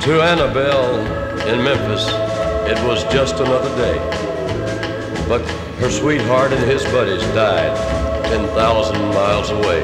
To Annabelle in Memphis, it was just another day. But her sweetheart and his buddies died 10,000 miles away.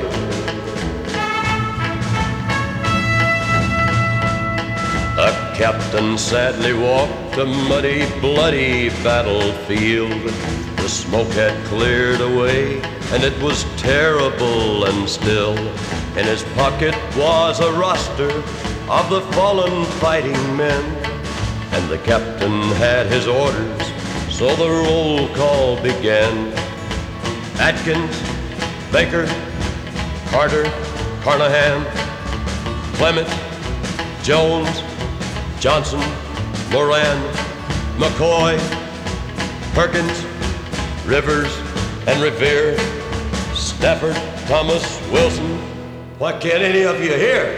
A captain sadly walked a muddy, bloody battlefield. The smoke had cleared away, and it was terrible and still. In his pocket was a roster of the fallen fighting men, and the captain had his orders, so the roll call began. Atkins, Baker, Carter, Carnahan, Clement, Jones, Johnson, Moran, McCoy, Perkins, Rivers, and Revere, Stafford, Thomas, Wilson. Why can't any of you hear?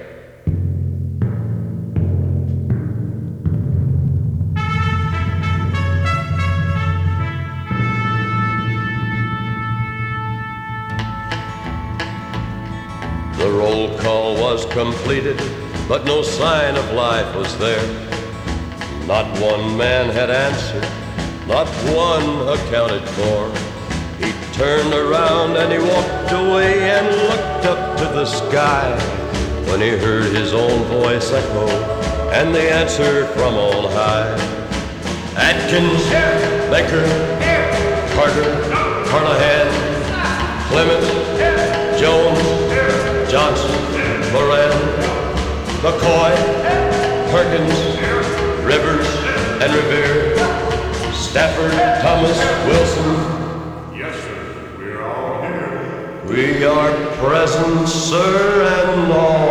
The roll call was completed, but no sign of life was there. Not one man had answered, not one accounted for. He turned around and he walked away and looked up to the sky, when he heard his own voice echo and the answer from on high. Atkins, Baker, Carter, Carnahan, Clement, Jones, Johnson, Moran, McCoy, Perkins, Rivers, and Revere, Stafford, Thomas, Wilson. Yes, sir. We're all here. We are present, sir, and all